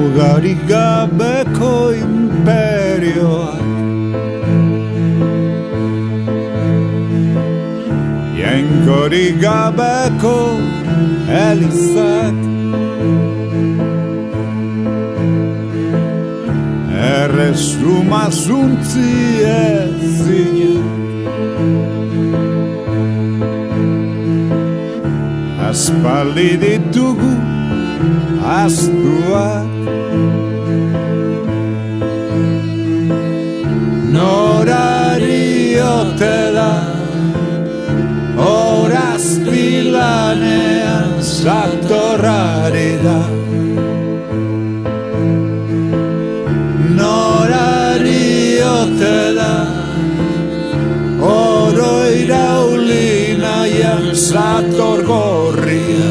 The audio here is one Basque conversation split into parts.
Mugarik gabeko imperioak Jainkorik gabeko elizak Erresuma zuntzi ezinak Aspaldi ditugu aztuak Norari ote da horaz pilanean satorrari da Norari ote da oro irauli nahian sator gorria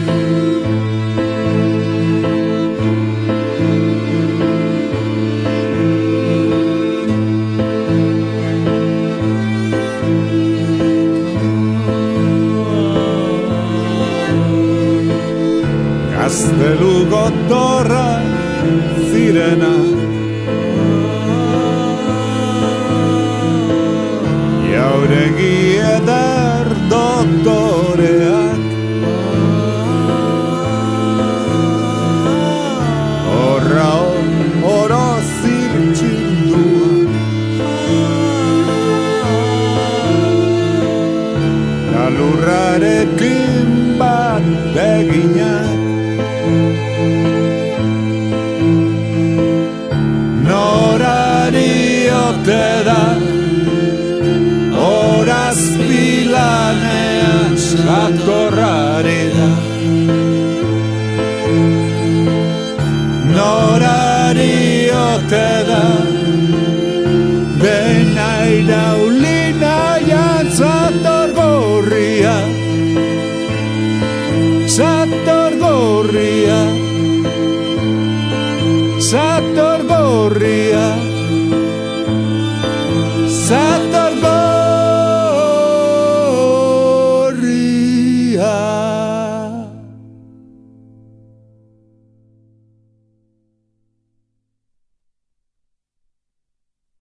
Gaztelu gotorra zirena Jauregi eder doktoreak Horra oro zirtxinduak Galurrarekin bat eginak Norari ote da horaz pilanean satorrari da Norari ote da dena irauli nahian sator gorria Sator gorria Sator gorria